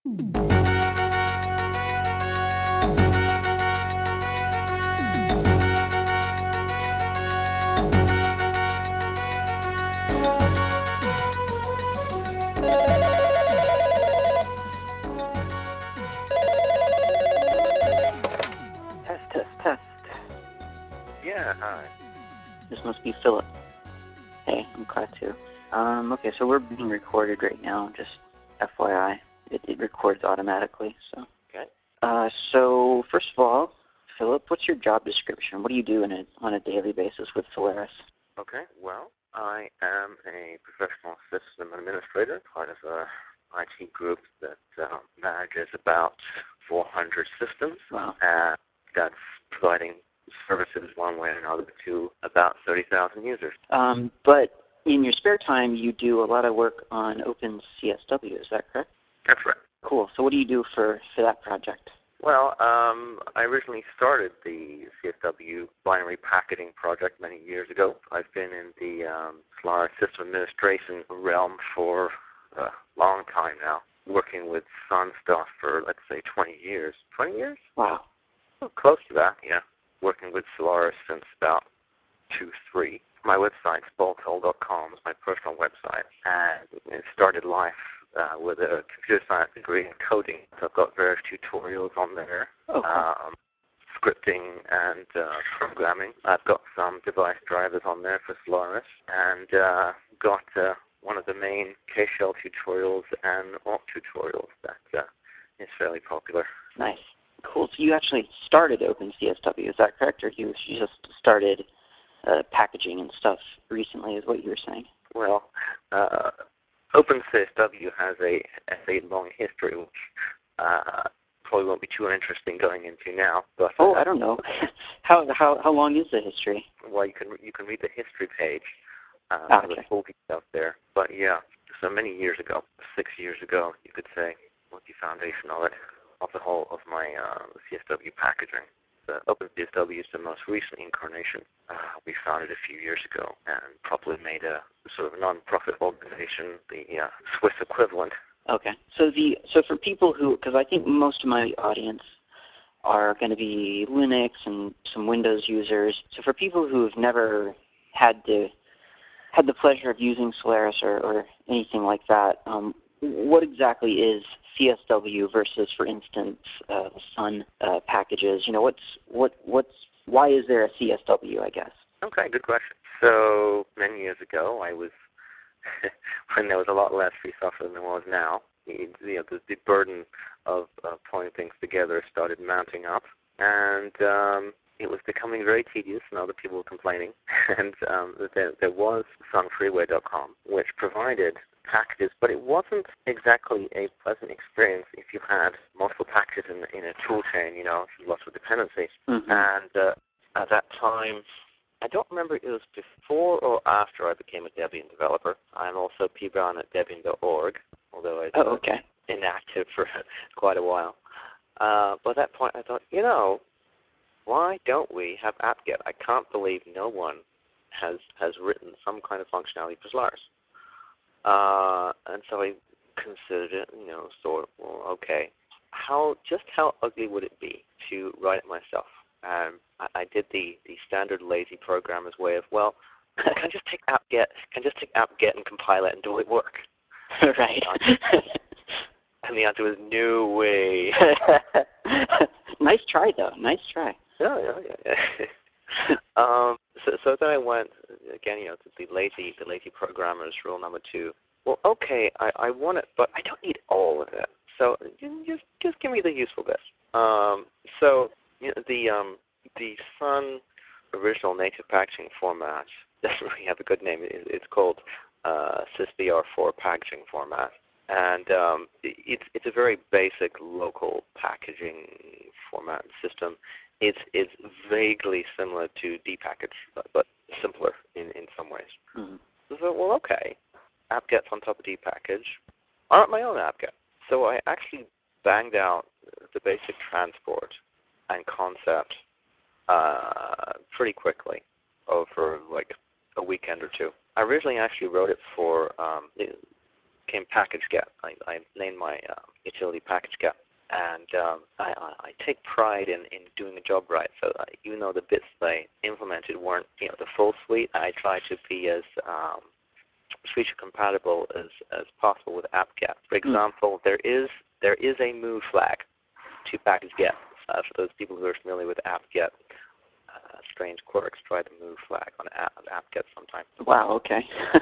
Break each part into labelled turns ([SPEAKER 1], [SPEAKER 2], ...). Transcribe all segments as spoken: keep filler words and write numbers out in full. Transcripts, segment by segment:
[SPEAKER 1] Test, test, test.
[SPEAKER 2] Yeah, hi.
[SPEAKER 1] This must be Philip. Hey, I'm Klaatu. Um, okay, so we're being recorded right now, just F Y I. It, it records automatically, so.
[SPEAKER 2] Okay.
[SPEAKER 1] Uh, so, first of all, Philip, what's your job description? What do you do in a, on a daily basis with Solaris?
[SPEAKER 2] Okay, well, I am a professional system administrator, part of a I T group that uh, manages about four hundred systems.
[SPEAKER 1] Wow.
[SPEAKER 2] And that's providing services one way or another to about thirty thousand users.
[SPEAKER 1] Um, but in your spare time, you do a lot of work on OpenCSW, is that correct?
[SPEAKER 2] That's right.
[SPEAKER 1] Cool. So what do you do for, for that project?
[SPEAKER 2] Well, um, I originally started the C S W binary packaging project many years ago. I've been in the um, Solaris system administration realm for a long time now, working with Sun stuff for, let's say, twenty years. twenty years?
[SPEAKER 1] Wow.
[SPEAKER 2] Oh, close to that, yeah. Working with Solaris since about two, three. My website, spaltol dot com, is my personal website, and it started life uh, with a computer science degree in coding. So I've got various tutorials on there,
[SPEAKER 1] Oh, cool.
[SPEAKER 2] um, scripting and uh, programming. I've got some device drivers on there for Solaris, and uh, got uh, one of the main K-shell tutorials and awk tutorials that uh, is fairly popular.
[SPEAKER 1] Nice. Cool. So you actually started OpenCSW, is that correct? Or you, you just started uh, packaging and stuff recently, is what you were saying?
[SPEAKER 2] Well, uh, OpenCSW has a, a long history, which uh, probably won't be too interesting going into now. But
[SPEAKER 1] oh,
[SPEAKER 2] uh,
[SPEAKER 1] I don't know. how how how long is the history?
[SPEAKER 2] Well, you can you can read the history page. Uh,
[SPEAKER 1] Ah,
[SPEAKER 2] there's
[SPEAKER 1] okay.
[SPEAKER 2] full details there. But yeah, so many years ago, six years ago, you could say, was the foundation of it, of the whole of my uh, C S W packaging. The OpenCSW is the most recent incarnation. Uh, we founded a few years ago and probably made a sort of non-profit organization, the uh, Swiss equivalent.
[SPEAKER 1] Okay. So the so for people who, because I think most of my audience are going to be Linux and some Windows users. So for people who have never had the had the pleasure of using Solaris or, or anything like that, um, what exactly is C S W versus, for instance, uh, Sun uh, packages? You know, what's what what's why is there a C S W? I guess.
[SPEAKER 2] Okay, good question. So many years ago, I was when there was a lot less free software than there was now. You know, the, the burden of uh, pulling things together started mounting up, and um, it was becoming very tedious, and other people were complaining. and um, there, there was sun freeware dot com, which provided packages, but it wasn't exactly a pleasant experience if you had multiple packages in, in a tool chain, you know, lots of dependencies.
[SPEAKER 1] Mm-hmm.
[SPEAKER 2] And uh, at that time, I don't remember if it was before or after I became a Debian developer. I'm also p brown at debian dot org, although I was
[SPEAKER 1] Oh, okay.
[SPEAKER 2] inactive for quite a while. Uh, but at that point, I thought, you know, why don't we have apt-get? I can't believe no one has has written some kind of functionality for Solaris. Uh, and so I considered it, you know, thought, well, okay, how just how ugly would it be to write it myself? Um, I, I did the, the standard lazy programmer's way of, well, can I just take apt-get, can I just take apt-get and compile it and do it work?
[SPEAKER 1] Right.
[SPEAKER 2] And the answer was, no way.
[SPEAKER 1] Nice try, though. Nice try.
[SPEAKER 2] Yeah, yeah, yeah. um, so, so then I went, again, you know, to the lazy, the lazy programmer's rule number two. Well, okay, I, I want it, but I don't need all of it. So just just give me the useful bits. Um, so you know, the um, the Sun original native packaging format doesn't really have a good name. It, it's called uh, sys B R four packaging format, and um, it, it's it's a very basic local packaging format system. It's it's vaguely similar to dpackage, but, but simpler in, in some ways.
[SPEAKER 1] Mm-hmm.
[SPEAKER 2] So well, okay, apt-get's on top of dpackage. I wrote my own apt-get. So I actually banged out the basic transport and concept uh, pretty quickly over like a weekend or two. I originally actually wrote it for um, became package-get. I, I named my uh, utility package-get. And um, I, I take pride in, in doing the job right. So uh, even though the bits I implemented weren't, you know, the full suite, I try to be as um, feature compatible as, as possible with apt-get. For example, mm. there is there is a move flag to package-get. Uh, for those people who are familiar with apt-get, uh, strange quirks, try the move flag on apt-get sometime.
[SPEAKER 1] Wow. Okay.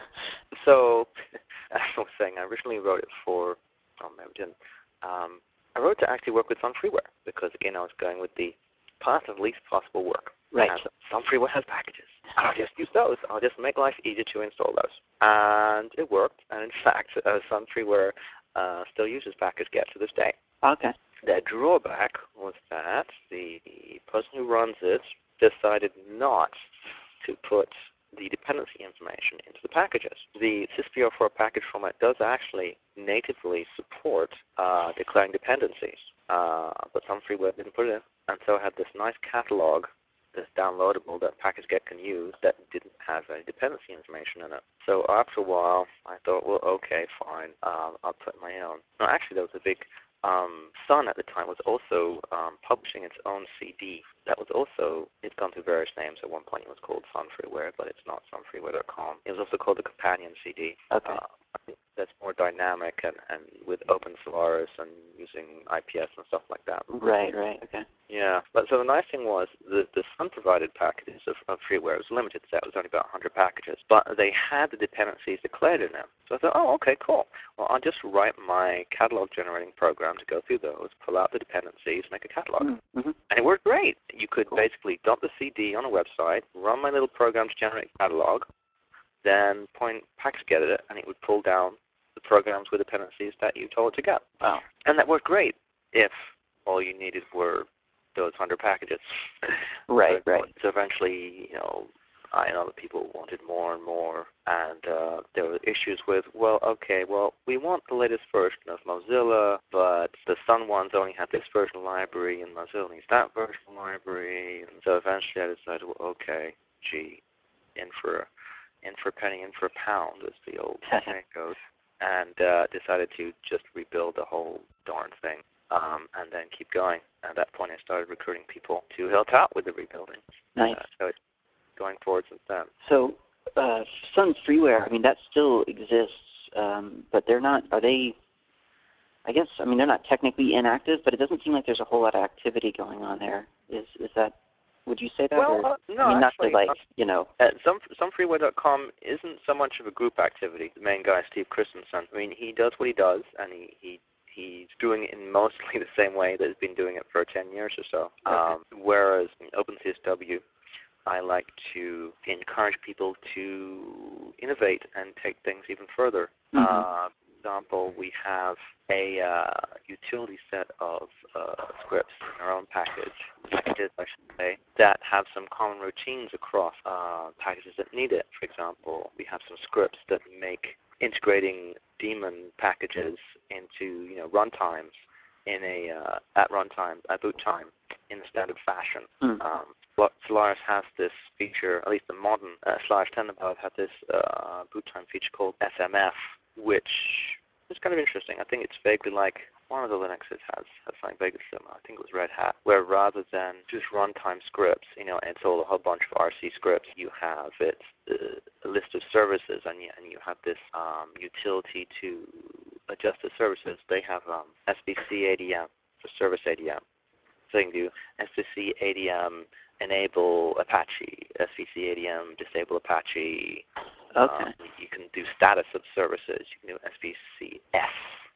[SPEAKER 2] So, as I was saying, I originally wrote it for. Oh, maybe I didn't. Um, I wrote to actually work with Sun Freeware because, again, I was going with the path of least possible work.
[SPEAKER 1] Right.
[SPEAKER 2] And Sun Freeware has packages. I'll just use those. I'll just make life easier to install those. And it worked. And, in fact, uh, Sun Freeware uh, still uses package-get to this day.
[SPEAKER 1] Okay.
[SPEAKER 2] The drawback was that the person who runs it decided not to put the dependency information into the packages. The sys P R four package format does actually natively support uh, declaring dependencies, uh, but Sun Freeware didn't put it in. And so I had this nice catalog that's downloadable that package-get can use that didn't have any dependency information in it. So after a while, I thought, well, okay, fine, um, I'll put my own. No, actually, there was a big Um, Sun at the time was also um, publishing its own C D that was also, it's gone through various names. At one point it was called Sun Freeware, but it's not sun freeware dot com. It was also called the Companion C D.
[SPEAKER 1] Okay.
[SPEAKER 2] Uh, I think that's more dynamic and, and with Open Solaris and using I P S and stuff like that.
[SPEAKER 1] Right, right, okay.
[SPEAKER 2] Yeah, but so the nice thing was the, the Sun-provided packages of, of freeware was limited, so it was only about one hundred packages, but they had the dependencies declared in them. So I thought, oh, okay, cool. Well, I'll just write my catalog-generating program to go through those, pull out the dependencies, make a catalog.
[SPEAKER 1] Mm-hmm.
[SPEAKER 2] And it worked great. You could
[SPEAKER 1] Cool.
[SPEAKER 2] basically dump the C D on a website, run my little program to generate a catalog, then point package-get at it, and it would pull down the programs with dependencies that you told it to get.
[SPEAKER 1] Wow.
[SPEAKER 2] And that worked great if all you needed were those one hundred packages.
[SPEAKER 1] Right,
[SPEAKER 2] so,
[SPEAKER 1] right.
[SPEAKER 2] So eventually, you know, I know that people wanted more and more, and uh, there were issues with, well, okay, well, we want the latest version of Mozilla, but the Sun ones only have this version library, and Mozilla needs that version library. And so eventually I decided, well, okay, gee, in for, in for a penny, in for a pound, as the old saying goes, and uh, decided to just rebuild the whole darn thing. Um, and then keep going. At that point, I started recruiting people to help out with the rebuilding.
[SPEAKER 1] Nice.
[SPEAKER 2] Uh, so it's going forward since then.
[SPEAKER 1] So uh, Sun Freeware, I mean, that still exists, um, but they're not, are they, I guess, I mean, they're not technically inactive, but it doesn't seem like there's a whole lot of activity going on there. Is is that, would you say that?
[SPEAKER 2] Well,
[SPEAKER 1] or,
[SPEAKER 2] uh, no,
[SPEAKER 1] I mean,
[SPEAKER 2] actually,
[SPEAKER 1] not to, like,
[SPEAKER 2] uh,
[SPEAKER 1] you know.
[SPEAKER 2] Uh, some some freeware dot com isn't so much of a group activity. The main guy, Steve Christensen, I mean, he does what he does, and he, he he's doing it in mostly the same way that he's been doing it for ten years or so.
[SPEAKER 1] Okay.
[SPEAKER 2] Um, whereas in OpenCSW, I like to encourage people to innovate and take things even further.
[SPEAKER 1] Mm-hmm.
[SPEAKER 2] Uh, for example, we have a uh, utility set of uh, scripts in our own package, packages I should say, that have some common routines across uh, packages that need it. For example, we have some scripts that make integrating daemon packages into, you know, runtimes in a uh, at runtime, at boot time, in the standard fashion.
[SPEAKER 1] Mm.
[SPEAKER 2] Um, Solaris has this feature, at least the modern uh, Solaris ten above had this uh, boot time feature called S M F, which is kind of interesting. I think it's vaguely like one of the Linuxes has, has something vaguely similar. I think it was Red Hat, where rather than just runtime scripts, you know, and it's all a whole bunch of R C scripts, you have it uh, a list of services, and you, and you have this um, utility to adjust the services. They have um, S V C A D M for service A D M. So you can do S V C A D M enable Apache, S V C A D M disable Apache.
[SPEAKER 1] Okay.
[SPEAKER 2] Um, you can do status of services. You can do S V C S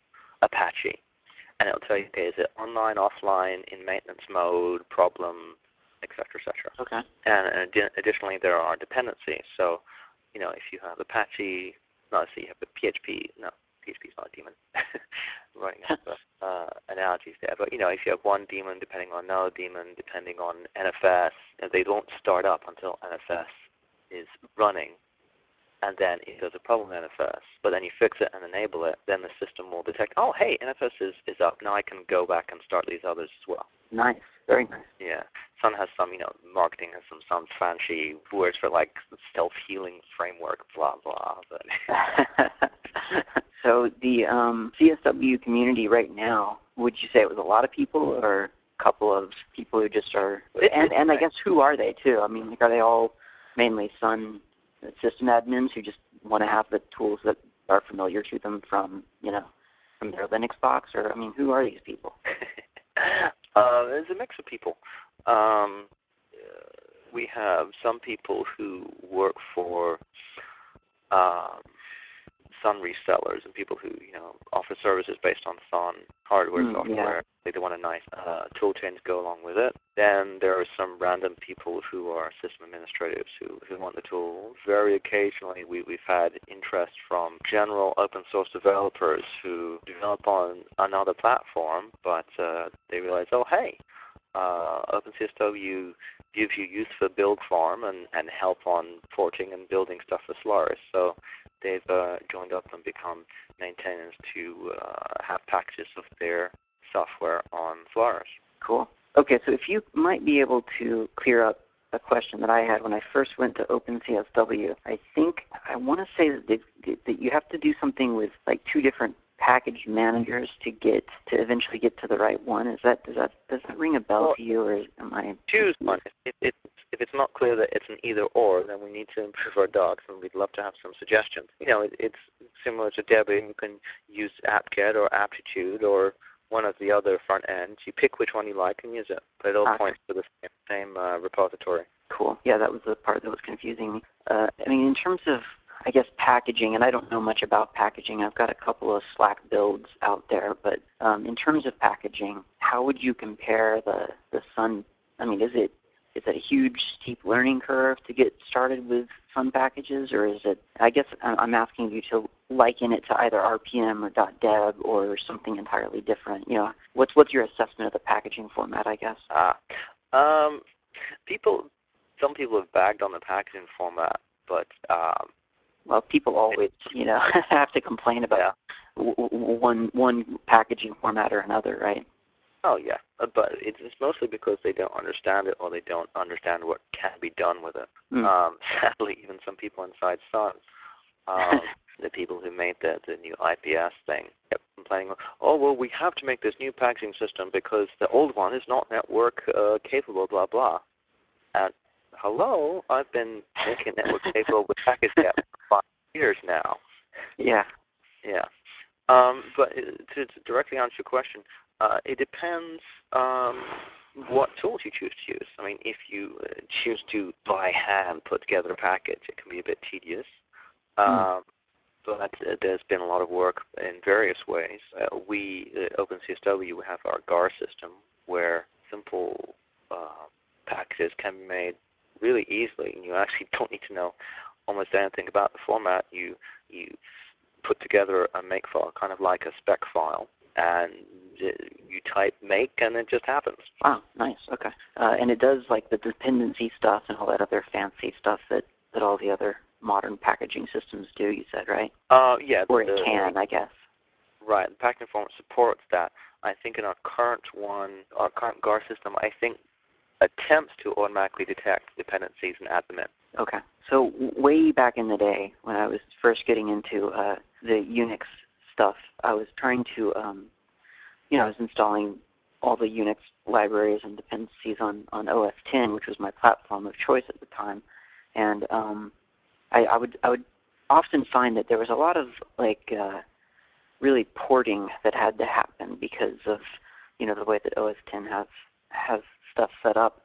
[SPEAKER 2] Apache. And it'll tell you, okay, is it online, offline, in maintenance mode, problem, et cetera, et cetera.
[SPEAKER 1] Okay.
[SPEAKER 2] And, and adi- additionally, there are dependencies. So, you know, if you have Apache, no, so you have the P H P, no, P H P is not a daemon. Running out of uh, analogies there. But, you know, if you have one daemon depending on another daemon, depending on N F S, and they don't start up until N F S is running. And then if there's a problem in N F S, but then you fix it and enable it, then the system will detect, oh, hey, N F S is, is up. Now I can go back and start these others as well.
[SPEAKER 1] Nice. Very nice.
[SPEAKER 2] Yeah. Sun has some, you know, marketing has some some fancy words for like self-healing framework, blah blah. But
[SPEAKER 1] so the um, C S W community right now, would you say it was a lot of people or a couple of people who just are? And and I guess who are they too? I mean, like, are they all mainly Sun system admins who just want to have the tools that are familiar to them from, you know, from their Linux box? Or I mean, who are these people?
[SPEAKER 2] uh, it's a mix of people. Um, we have some people who work for um, Sun resellers and people who, you know, offer services based on Sun hardware,
[SPEAKER 1] mm,
[SPEAKER 2] software.
[SPEAKER 1] Yeah.
[SPEAKER 2] They want a nice uh, tool chain to go along with it. Then there are some random people who are system administrators who, who want the tool. Very occasionally we, we've had interest from general open source developers who develop on another platform, but uh, they realize, oh, hey, Uh, OpenCSW gives you use for build farm and, and help on porting and building stuff for Solaris. So they've uh, joined up and become maintainers to uh, have packages of their software on Solaris.
[SPEAKER 1] Cool. Okay, so if you might be able to clear up a question that I had when I first went to OpenCSW, I think I want to say that, they, that you have to do something with like two different package managers to get to eventually get to the right one. Is that does that does that ring a bell
[SPEAKER 2] well,
[SPEAKER 1] to you, or am I?
[SPEAKER 2] Choose one. If, if, if it's not clear that it's an either or, then we need to improve our docs, and we'd love to have some suggestions. You know, it, it's similar to Debian. You can use apt-get or aptitude or one of the other front ends. You pick which one you like and use it, but it all
[SPEAKER 1] Okay.
[SPEAKER 2] points to the same, same uh, repository.
[SPEAKER 1] Cool. Yeah, that was the part that was confusing me. Uh, I mean, in terms of, I guess, packaging, and I don't know much about packaging. I've got a couple of Slack builds out there, but um, in terms of packaging, how would you compare the, the Sun? I mean, is it is it a huge steep learning curve to get started with Sun packages, or is it? I guess I'm asking you to liken it to either R P M or .deb or something entirely different. You know, what's what's your assessment of the packaging format? I guess.
[SPEAKER 2] Ah, um, people. Some people have bagged on the packaging format, but um,
[SPEAKER 1] well, people always, you know, have to complain about
[SPEAKER 2] yeah.
[SPEAKER 1] w- w- one one packaging format or another, right?
[SPEAKER 2] Oh yeah, uh, but it's, it's mostly because they don't understand it or they don't understand what can be done with it.
[SPEAKER 1] Mm.
[SPEAKER 2] Um, sadly, even some people inside Sun, um, the people who made the the new I P S thing, kept complaining. Oh well, we have to make this new packaging system because the old one is not network uh, capable. Blah blah. And hello, I've been making network capable with package-get for five years now.
[SPEAKER 1] Yeah.
[SPEAKER 2] Yeah. Um, but to, to directly answer your question, uh, it depends um, what tools you choose to use. I mean, if you uh, choose to by hand put together a package, it can be a bit tedious. Um, mm. But uh, there's been a lot of work in various ways. Uh, we, uh, OpenCSW, we have our G A R system where simple uh, packages can be made really easily, and you actually don't need to know almost anything about the format. You you put together a make file, kind of like a spec file, and you type make, and it just happens.
[SPEAKER 1] Wow, nice. Okay, uh, and it does like the dependency stuff and all that other fancy stuff that, that all the other modern packaging systems do. You said, right?
[SPEAKER 2] Uh, yeah.
[SPEAKER 1] Or
[SPEAKER 2] the,
[SPEAKER 1] it can, I guess.
[SPEAKER 2] Right. The packaging format supports that. I think in our current one, our current G A R system, I think attempts to automatically detect dependencies and add them in.
[SPEAKER 1] Okay. So way back in the day when I was first getting into uh, the Unix stuff, I was trying to, um, you know, I was installing all the Unix libraries and dependencies on, on O S ten, which was my platform of choice at the time. And um, I, I would I would often find that there was a lot of like uh, really porting that had to happen because of, you know, the way that O S ten has has stuff set up,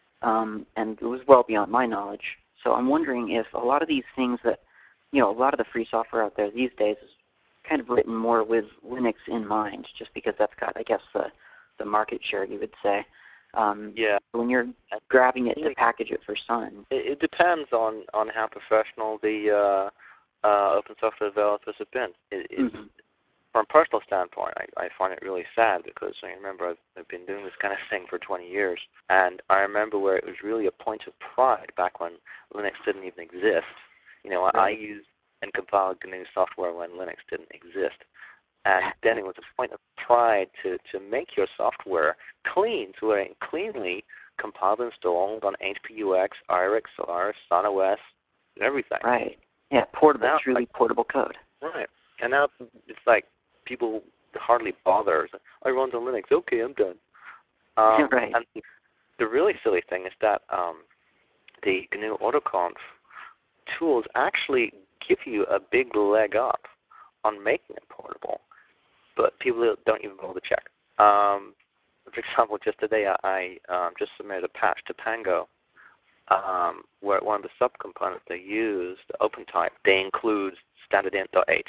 [SPEAKER 1] um, and it was well beyond my knowledge. So I'm wondering if a lot of these things that, you know, a lot of the free software out there these days is kind of written more with Linux in mind, just because that's got, I guess, the, the market share, you would say. Um,
[SPEAKER 2] yeah.
[SPEAKER 1] When you're grabbing it to package it for Sun.
[SPEAKER 2] It, it depends on, on how professional the uh, uh, open software developers have been. It, it's, mm-hmm. From a personal standpoint, I, I find it really sad because I remember I've, I've been doing this kind of thing for twenty years, and I remember where it was really a point of pride back when Linux didn't even exist. You know, right. I, I used and compiled G N U software when Linux didn't exist, And then it was a point of pride to, to make your software clean, so it cleanly compiled and installed on H P U X, I R X, Solaris, SunOS, and everything.
[SPEAKER 1] Right. Yeah, portable,
[SPEAKER 2] now,
[SPEAKER 1] truly
[SPEAKER 2] like,
[SPEAKER 1] portable code.
[SPEAKER 2] Right. And now it's like people hardly bother. I run on Linux. Okay, I'm done. Um,
[SPEAKER 1] right.
[SPEAKER 2] And the really silly thing is that um, the G N U AutoConf tools actually give you a big leg up on making it portable, but people don't even bother to check. Um, for example, just today I, I um, just submitted a patch to Pango um, where one of the subcomponents they use, the OpenType, they include standardint.h.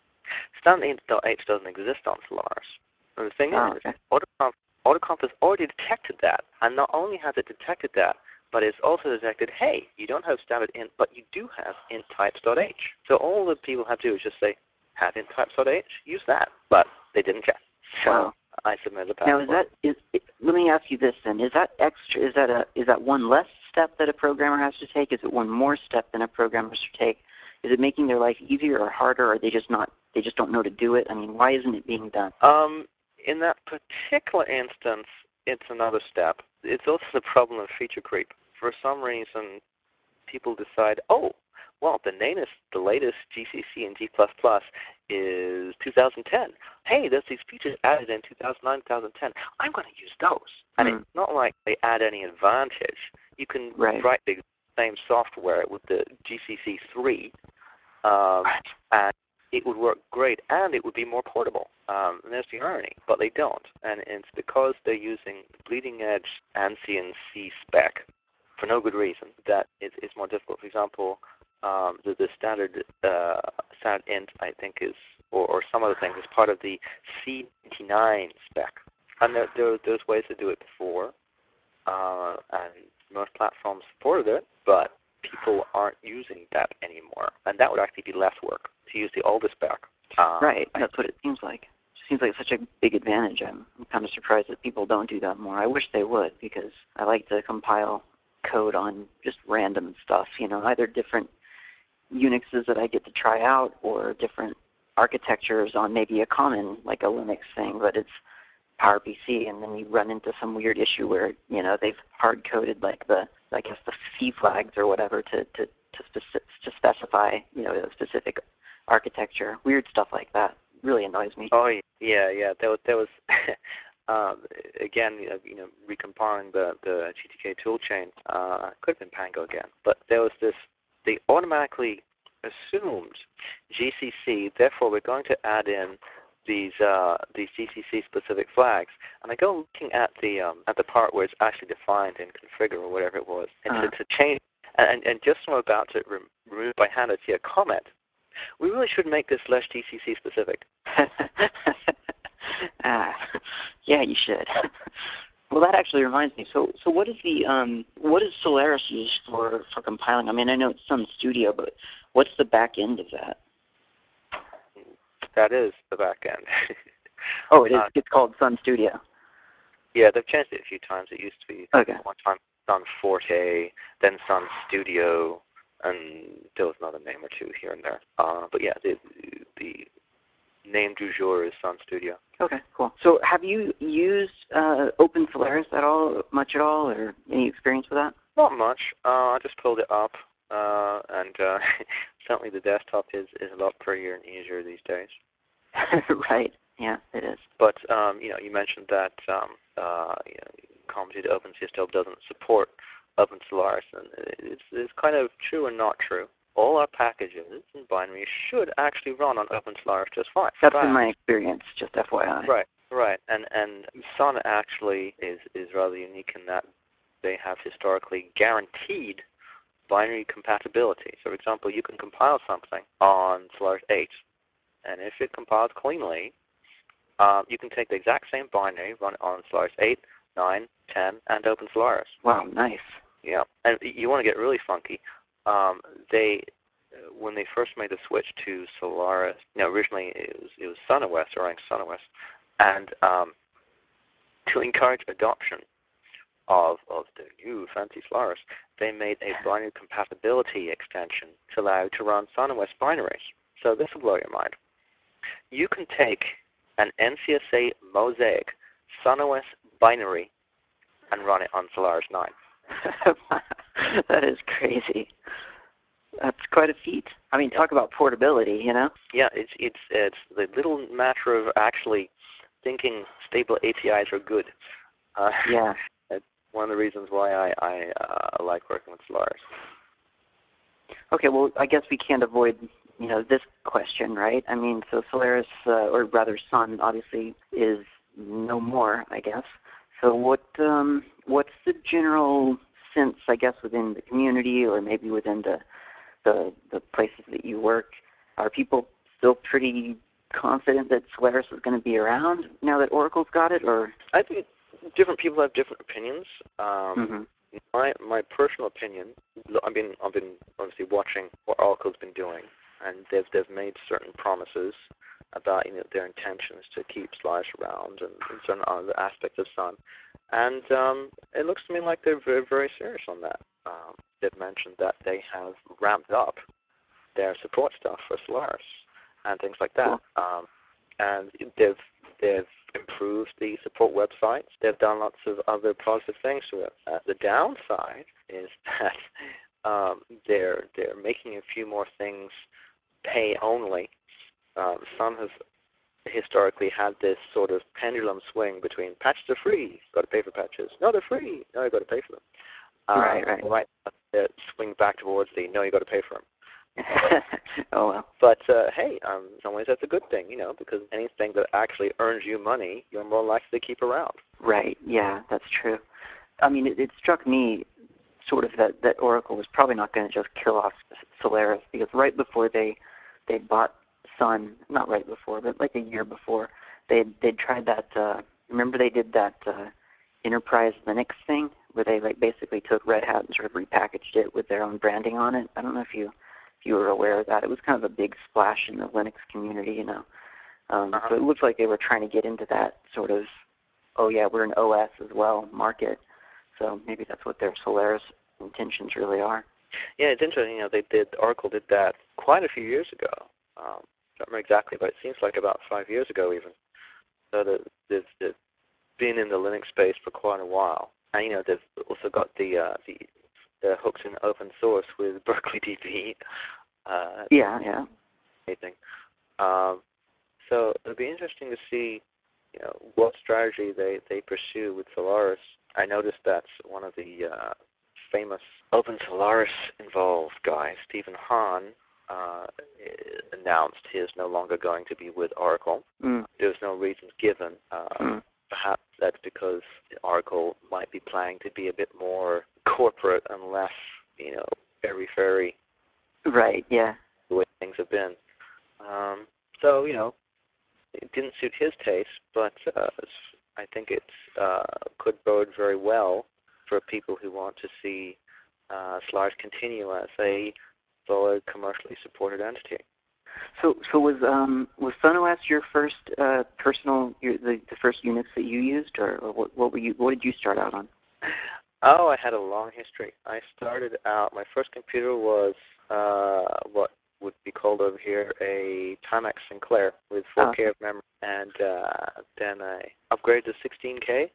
[SPEAKER 2] Standardint.h doesn't exist on Solaris. And the thing
[SPEAKER 1] oh,
[SPEAKER 2] is,
[SPEAKER 1] okay.
[SPEAKER 2] AutoConf, AutoConf has already detected that, and not only has it detected that, but it's also detected, hey, you don't have standard int, but you do have inttypes.h. So all the people have to do is just say, have inttypes.h, use that. But they didn't check. So
[SPEAKER 1] wow.
[SPEAKER 2] I submitted the patch.
[SPEAKER 1] Now, is that is? It, let me ask you this then: Is that extra? Is that a? Is that one less step that a programmer has to take? Is it one more step than a programmer should take? Is it making their life easier or harder? Or are they just not? They just don't know to do it. I mean, why isn't it being done?
[SPEAKER 2] Um, in that particular instance, it's another step. It's also the problem of feature creep. For some reason, people decide, oh, well, the latest, the latest G C C and G plus plus is two thousand ten. Hey, there's these features added in two thousand nine, two thousand ten. I'm going to use those. And
[SPEAKER 1] Mm.
[SPEAKER 2] it's not like they add any advantage. You can
[SPEAKER 1] Right.
[SPEAKER 2] write the same software with the G C C three, um, and it would work great, and it would be more portable. Um, and there's the irony, but they don't. And it's because they're using bleeding edge ANSI and C spec for no good reason that it's, it's more difficult. For example, um, the, the standard uh, standard int, I think, is, or, or some other things, is part of the C ninety-nine spec. And there, there, there's ways to do it before, uh, and most platforms supported it, but people aren't using that anymore. And that would actually be less work to use the older spec. Um,
[SPEAKER 1] right. That's what it seems like. It seems like such a big advantage. I'm, I'm kind of surprised that people don't do that more. I wish they would, because I like to compile code on just random stuff, you know, either different Unixes that I get to try out or different architectures on maybe a common, like a Linux thing, but it's PowerPC, and then you run into some weird issue where, you know, they've hard-coded like the, I guess, the C flags or whatever to, to, to, speci- to specify, you know, a specific architecture. Weird stuff like that really annoys me.
[SPEAKER 2] Oh, yeah, yeah. There was, there was um, again, you know, you know, recompiling the, the G T K toolchain, uh, could have been Pango again, but there was this, they automatically assumed G C C, therefore we're going to add in these uh, these G C C specific flags, and I go looking at the um, at the part where it's actually defined in configure or whatever it was, and
[SPEAKER 1] uh-huh.
[SPEAKER 2] to, to change, and, and just when I'm about to re- remove by hand, I see a comment. We really should make this less G C C specific.
[SPEAKER 1] ah, yeah, you should. Well, that actually reminds me. So, so what is the um, what is Solaris used for for compiling? I mean, I know it's Sun Studio, but what's the back end of that?
[SPEAKER 2] That is the back end.
[SPEAKER 1] Oh, it is.
[SPEAKER 2] Uh,
[SPEAKER 1] It's called Sun Studio.
[SPEAKER 2] yeah, they've changed it a few times. It used to be
[SPEAKER 1] Okay.
[SPEAKER 2] one time Sun Forte, then Sun Studio, and there was another name or two here and there. Uh, but yeah, the, the name du jour is Sun Studio.
[SPEAKER 1] Okay, cool. So have you used uh, Open Solaris at all, much at all, or any experience with that?
[SPEAKER 2] Not much. Uh, I just pulled it up, uh, and uh, certainly the desktop is, is a lot prettier and easier these days.
[SPEAKER 1] Right. Yeah, it is.
[SPEAKER 2] But um, you know, you mentioned that um, uh, you know, complicated OpenCSW doesn't support Open Solaris, and it's, it's kind of true and not true. All our packages and binaries should actually run on Open Solaris just fine.
[SPEAKER 1] That's
[SPEAKER 2] but,
[SPEAKER 1] been my experience, just F Y I.
[SPEAKER 2] Right, right. And and Sun actually is, is rather unique in that they have historically guaranteed binary compatibility. So, for example, you can compile something on Solaris eight, and if it compiles cleanly, um, you can take the exact same binary, run it on Solaris eight, nine, ten, and Open Solaris.
[SPEAKER 1] Wow, nice.
[SPEAKER 2] Yeah, and you want to get really funky. Um, they, when they first made the switch to Solaris, you know, originally it was it was SunOS, running SunOS, and um, to encourage adoption of of the new fancy Solaris, they made a binary compatibility extension to allow you to run SunOS binaries. So this will blow your mind. you can take an N C S A Mosaic SunOS binary and run it on Solaris nine.
[SPEAKER 1] That is crazy. That's quite a feat. I mean, talk about portability, you know?
[SPEAKER 2] Yeah, it's it's it's the little matter of actually thinking stable A P Is are good. Uh,
[SPEAKER 1] yeah.
[SPEAKER 2] It's one of the reasons why I, I uh, like working with Solaris.
[SPEAKER 1] Okay, well, I guess we can't avoid, you know, this question, right? I mean, so Solaris, uh, or rather Sun, obviously, is no more, I guess. So what um, what's the general sense, I guess, within the community or maybe within the the, the places that you work? Are people still pretty confident that Solaris is going to be around now that Oracle's got it, or?
[SPEAKER 2] I think different people have different opinions. Um,
[SPEAKER 1] mm-hmm.
[SPEAKER 2] My my personal opinion, I've been I've been obviously watching what Oracle's been doing, and they've they've made certain promises about, you know, their intentions to keep Solaris around and, and certain other aspects of Sun, and um, it looks to me like they're very very serious on that. Um, they've mentioned that they have ramped up their support stuff for Solaris and things like that,
[SPEAKER 1] Cool.
[SPEAKER 2] um, and they've they've improved the support websites. They've done lots of other positive things to it. Uh, the downside is that um, they're they're making a few more things pay only. Uh, Sun has historically had this sort of pendulum swing between patches are free, got to pay for patches. No, they're free. No, you got to pay for them. Um,
[SPEAKER 1] right, right.
[SPEAKER 2] Right. They swing back towards the no, you got to pay for them.
[SPEAKER 1] oh well.
[SPEAKER 2] But uh, hey, um, in some ways that's a good thing, you know, because anything that actually earns you money, you're more likely to keep around.
[SPEAKER 1] Right. Yeah, that's true. I mean, it, it struck me sort of that, that Oracle was probably not going to just kill off Solaris, because right before they they bought Sun, not right before, but like a year before, they they tried that. Uh, remember they did that uh, Enterprise Linux thing where they like basically took Red Hat and sort of repackaged it with their own branding on it. I don't know if you if you were aware of that. It was kind of a big splash in the Linux community, you know. Um,
[SPEAKER 2] uh-huh.
[SPEAKER 1] So it looked like they were trying to get into that sort of, oh yeah, we're an O S as well market. So maybe that's what their Solaris intentions really are.
[SPEAKER 2] Yeah, it's interesting. You know, they did Oracle did that quite a few years ago. Um, I don't remember exactly, but it seems like about five years ago even. So that they've, they've been in the Linux space for quite a while, and you know they've also got the uh, the the hooks in open source with Berkeley D B. Uh,
[SPEAKER 1] yeah, yeah.
[SPEAKER 2] Anything. Um, so it'll be interesting to see, you know, what strategy they, they pursue with Solaris. I noticed that one of the uh, famous Open Solaris involved guys, Stephen Hahn, uh, announced he is no longer going to be with Oracle.
[SPEAKER 1] Mm.
[SPEAKER 2] There's no reasons given. Uh,
[SPEAKER 1] mm.
[SPEAKER 2] Perhaps that's because Oracle might be planning to be a bit more corporate and less, you know, airy-fairy.
[SPEAKER 1] Right, yeah.
[SPEAKER 2] The way things have been. Um, so, you know, it didn't suit his taste, but uh, I think it uh, could bode very well for people who want to see uh, Solaris continue as a solid, commercially supported entity.
[SPEAKER 1] So, so was um, was SunOS your first uh, personal, your, the, the first Unix that you used, or, or what, what were you? What did you start out on?
[SPEAKER 2] Oh, I had a long history. I started out. My first computer was uh, what would be called over here a Timex Sinclair with four K
[SPEAKER 1] oh.
[SPEAKER 2] of memory, and uh, then I upgraded to sixteen K.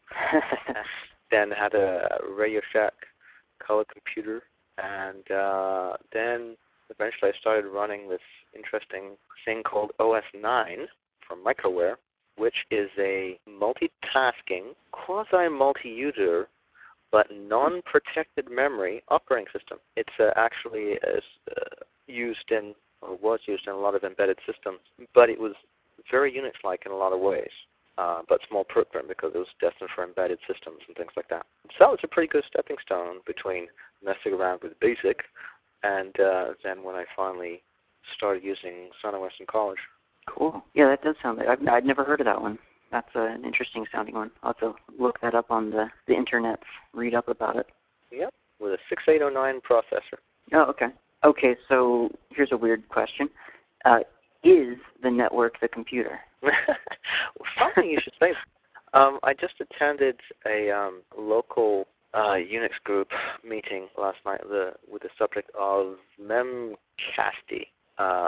[SPEAKER 2] Then had a Radio Shack color computer, and uh, then eventually I started running this interesting thing called O S nine from Microware, which is a multitasking, quasi-multi-user, but non-protected memory operating system. It's uh, actually uh, used in, or was used in a lot of embedded systems, but it was very Unix-like in a lot of ways, uh, but small footprint because it was destined for embedded systems and things like that. So it's a pretty good stepping stone between messing around with BASIC and uh, then when I finally started using SunOS in college.
[SPEAKER 1] Cool. Yeah, that does sound. I've I'd never heard of that one. That's uh, an interesting sounding one. I'll have to look that up on the the internet, read up about it.
[SPEAKER 2] Yep, with a six eight oh nine processor.
[SPEAKER 1] Oh, okay. Okay, so here's a weird question: uh, is the network the computer?
[SPEAKER 2] Well, something you should say. Um, I just attended a um, local uh, Unix group meeting last night the, with the subject of Memcached. Uh,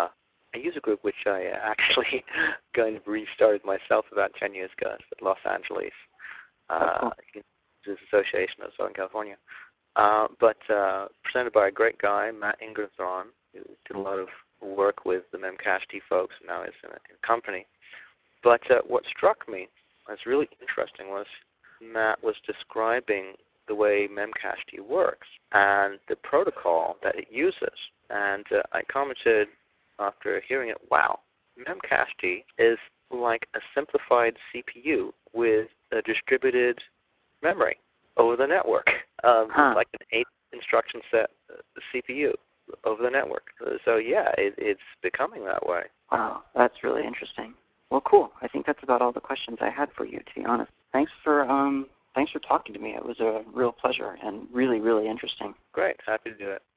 [SPEAKER 2] I use a group which I uh, actually kind of restarted myself about ten years ago. It's at Los Angeles. Uh, it's Association of Southern California. Uh, but uh, presented by a great guy, Matt Ingersohn, who did a lot of work with the Memcached folks, and now is in a, in a company. But uh, what struck me as really interesting was Matt was describing the way Memcached works and the protocol that it uses. And uh, I commented after hearing it, wow, Memcached is like a simplified C P U with a distributed memory over the network, um,
[SPEAKER 1] huh.
[SPEAKER 2] like an eight instruction set uh, C P U over the network. So yeah, it, it's becoming that way.
[SPEAKER 1] Wow, that's really interesting. Well, cool. I think that's about all the questions I had for you, to be honest. Thanks for um, thanks for talking to me. It was a real pleasure and really, really interesting.
[SPEAKER 2] Great. Happy to do it.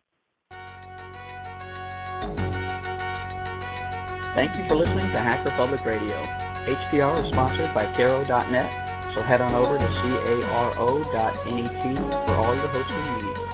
[SPEAKER 3] Thank you for listening to Hacker Public Radio. H P R is sponsored by Caro dot net, so head on over to caro dot net for all your hosting needs.